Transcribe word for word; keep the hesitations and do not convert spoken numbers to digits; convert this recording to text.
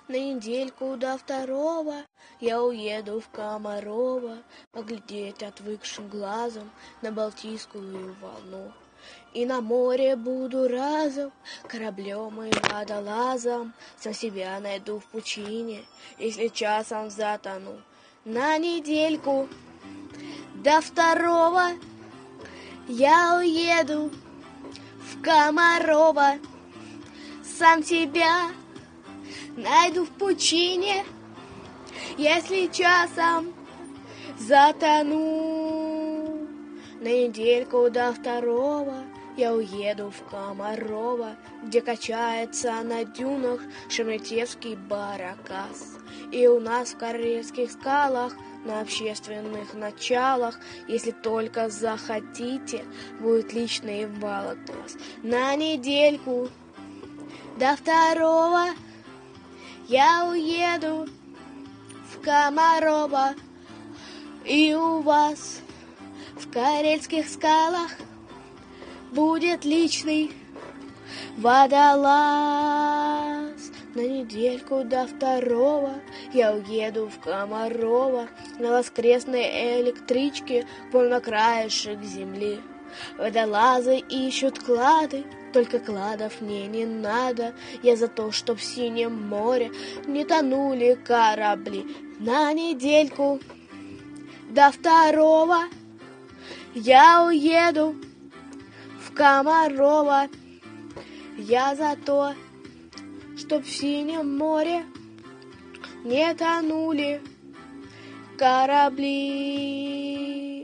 На недельку до второго я уеду в Комарово поглядеть отвыкшим глазом на Балтийскую волну. И на море буду разом кораблем и водолазом, сам себя найду в пучине, если часом затону. На недельку до второго я уеду в Комарово, сам себя найду в пучине, если часом затону. На недельку до второго я уеду в Комарово, где качается на дюнах шереметьевский баркас. И у нас в Карельских скалах на общественных началах, если только захотите, будет личный бал от вас. На недельку до второго я уеду в Комарово, и у вас в Карельских скалах будет личный водолаз. На недельку до второго я уеду в Комарово на воскресной электричке вон на краешек земли. Водолазы ищут клады, только кладов мне не надо. Я за то, чтоб в синем море не тонули корабли. На недельку до второго я уеду в Комарово. Я за то, чтоб в синем море не тонули корабли.